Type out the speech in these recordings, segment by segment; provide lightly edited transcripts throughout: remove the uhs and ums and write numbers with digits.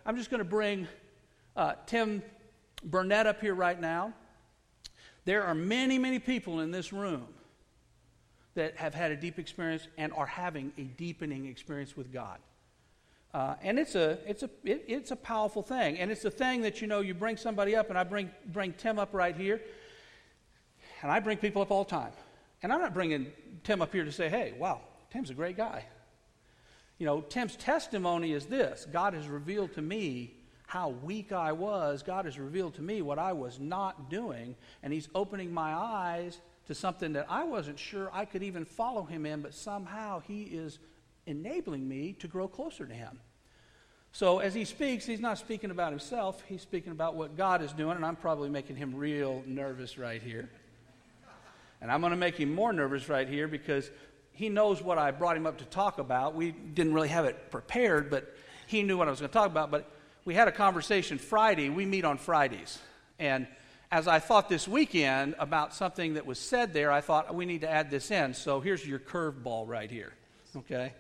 I'm just going to bring Tim Burnett up here right now. There are many, many people in this room that have had a deep experience and are having a deepening experience with God. And it's a powerful thing. And it's a thing that, you bring somebody up, and I bring Tim up right here, and I bring people up all the time. And I'm not bringing Tim up here to say, hey, wow, Tim's a great guy. Tim's testimony is this: God has revealed to me how weak I was. God has revealed to me what I was not doing, and he's opening my eyes to something that I wasn't sure I could even follow him in, but somehow he is enabling me to grow closer to him. So as he speaks, he's not speaking about himself, he's speaking about what God is doing, and I'm probably making him real nervous right here. And I'm going to make him more nervous right here because he knows what I brought him up to talk about. We didn't really have it prepared, but he knew what I was going to talk about. But we had a conversation Friday. We meet on Fridays. And as I thought this weekend about something that was said there, I thought we need to add this in. So here's your curveball right here, okay?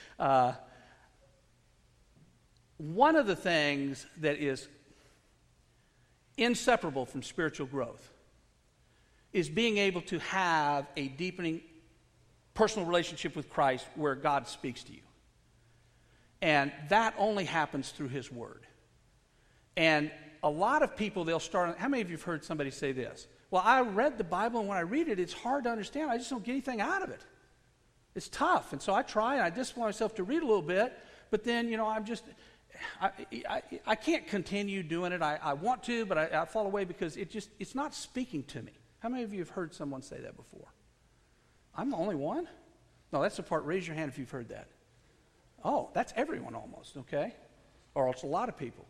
One of the things that is inseparable from spiritual growth is being able to have a deepening personal relationship with Christ where God speaks to you. And that only happens through his word. And a lot of people, they'll start, how many of you have heard somebody say this? Well, I read the Bible, and when I read it, it's hard to understand. I just don't get anything out of it. It's tough. And so I try, and I discipline myself to read a little bit, but then, I can't continue doing it. I want to, but I fall away because it's not speaking to me. How many of you have heard someone say that before? I'm the only one? No, that's the part. Raise your hand if you've heard that. Oh, that's everyone almost, okay? Or it's a lot of people.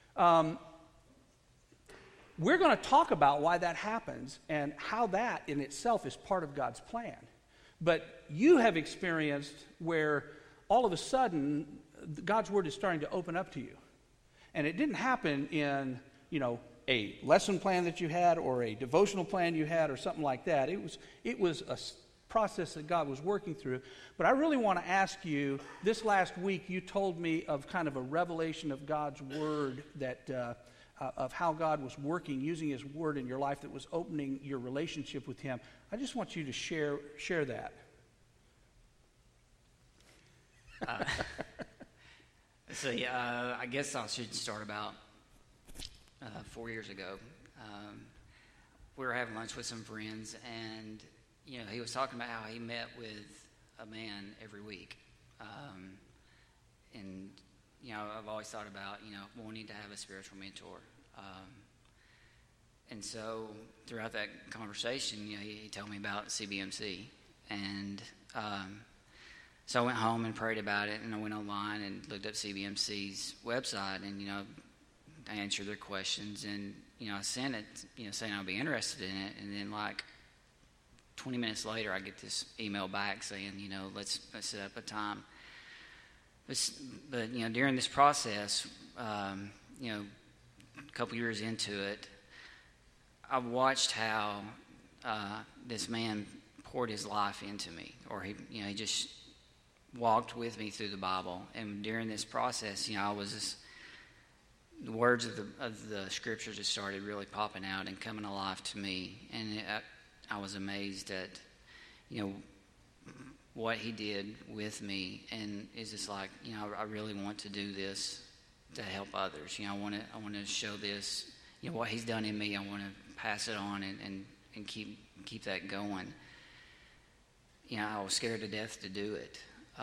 We're going to talk about why that happens and how that in itself is part of God's plan. But you have experienced where all of a sudden God's word is starting to open up to you. And it didn't happen in, a lesson plan that you had or a devotional plan you had or something like that. It was a process that God was working through. But I really want to ask you, this last week you told me of kind of a revelation of God's word that of how God was working, using his word in your life that was opening your relationship with him. I just want you to share that. I guess I should start about 4 years ago. We were having lunch with some friends, and he was talking about how he met with a man every week. And I've always thought about wanting to have a spiritual mentor. And so throughout that conversation, he told me about CBMC, and so I went home and prayed about it, and I went online and looked up CBMC's website, and I answered their questions, and I sent it, saying I'd be interested in it, and then 20 minutes later I get this email back saying, let's set up a time. But during this process, a couple years into it, I watched how this man poured his life into me, or he just walked with me through the Bible. And during this process, the words of the scriptures just started really popping out and coming alive to me. And I was amazed at, what he did with me. And it's just I really want to do this to help others. I want to show this, what he's done in me. I want to pass it on and keep that going. I was scared to death to do it.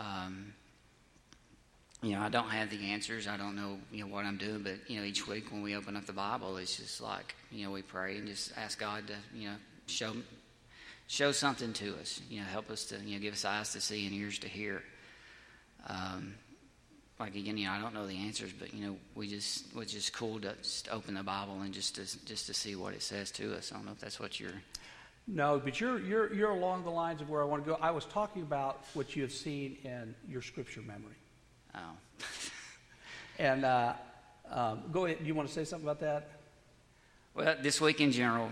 I don't have the answers. I don't know, what I'm doing. But, each week when we open up the Bible, it's just we pray and just ask God to, show something to us. Help us to, give us eyes to see and ears to hear. Again, I don't know the answers, but, it's just cool to just open the Bible and just to see what it says to us. I don't know if that's what you're... No, but you're along the lines of where I want to go. I was talking about what you have seen in your scripture memory. Oh. And go ahead. You want to say something about that? Well, this week in general,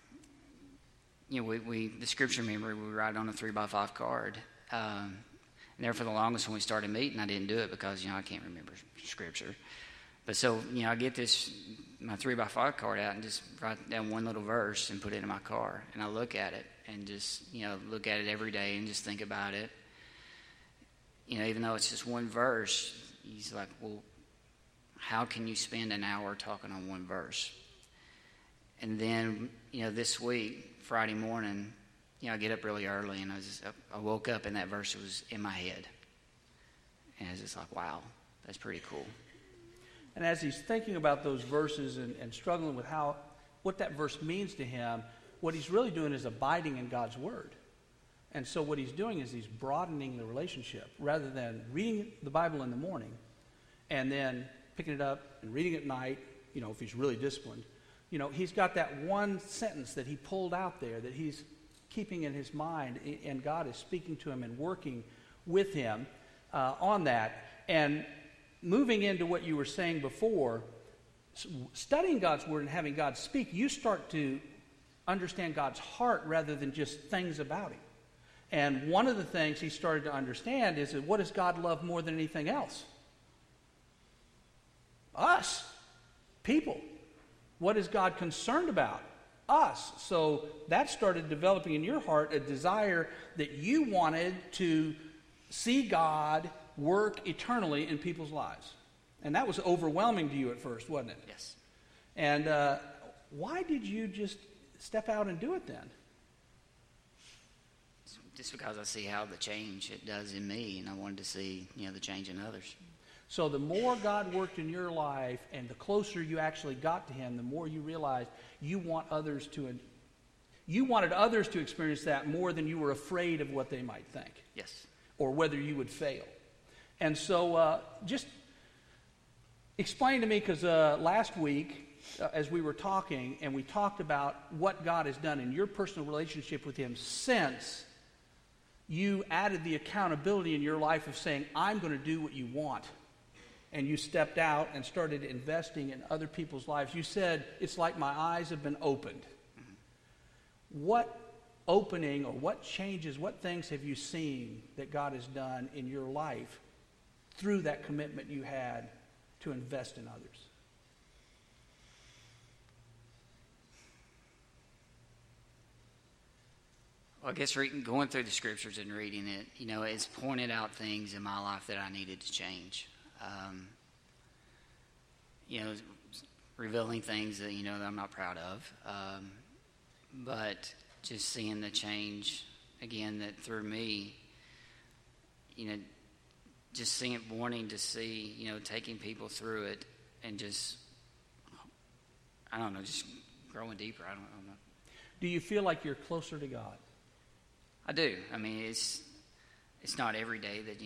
the scripture memory we write on a 3x5 card. And there for the longest when we started meeting, I didn't do it because, I can't remember Scripture. But so, I get my 3x5 card out and just write down one little verse and put it in my car. And I look at it and just, look at it every day and just think about it. Even though it's just one verse, he's like, well, how can you spend an hour talking on one verse? And then, this week, Friday morning, I get up really early, and I woke up, and that verse was in my head. And I was just like, wow, that's pretty cool. And as he's thinking about those verses and struggling with what that verse means to him, what he's really doing is abiding in God's Word. And so what he's doing is he's broadening the relationship. Rather than reading the Bible in the morning and then picking it up and reading it at night, if he's really disciplined, he's got that one sentence that he pulled out there that he's keeping in his mind, and God is speaking to him and working with him on that. And moving into what you were saying before, studying God's Word and having God speak, you start to understand God's heart rather than just things about him. And one of the things he started to understand is that what does God love more than anything else? Us, people. What is God concerned about? Us. So that started developing in your heart a desire that you wanted to see God work eternally in people's lives. And that was overwhelming to you at first, wasn't it? Yes. And why did you just step out and do it then? Just because I see how the change it does in me, and I wanted to see, the change in others. So the more God worked in your life and the closer you actually got to him, the more you realized you wanted others to experience that more than you were afraid of what they might think. Yes. Or whether you would fail. And so just explain to me, because last week as we were talking and we talked about what God has done in your personal relationship with him since you added the accountability in your life of saying, I'm going to do what you want. And you stepped out and started investing in other people's lives. You said, it's like my eyes have been opened. Mm-hmm. What opening or what changes, what things have you seen that God has done in your life through that commitment you had to invest in others? Well, I guess going through the Scriptures and reading it, it's pointed out things in my life that I needed to change. Revealing things that, that I'm not proud of. But just seeing the change, again, that through me, just wanting to see, taking people through it and just growing deeper. I don't know. Do you feel like you're closer to God? I do. I mean, it's not every day that,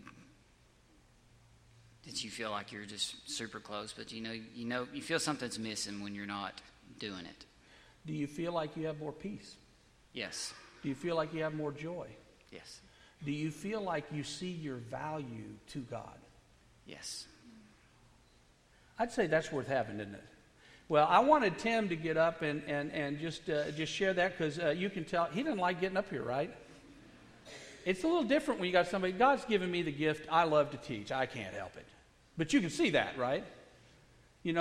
that you feel like you're just super close, but you feel something's missing when you're not doing it. Do you feel like you have more peace? Yes. Do you feel like you have more joy? Yes. Do you feel like you see your value to God? Yes. I'd say that's worth having, isn't it? Well, I wanted Tim to get up and just share that, because you can tell he doesn't like getting up here, right? It's a little different when you got somebody. God's given me the gift. I love to teach. I can't help it. But you can see that, right? He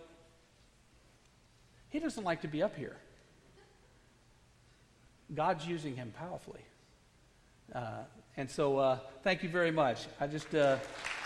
doesn't like to be up here. God's using him powerfully. And so thank you very much. I just...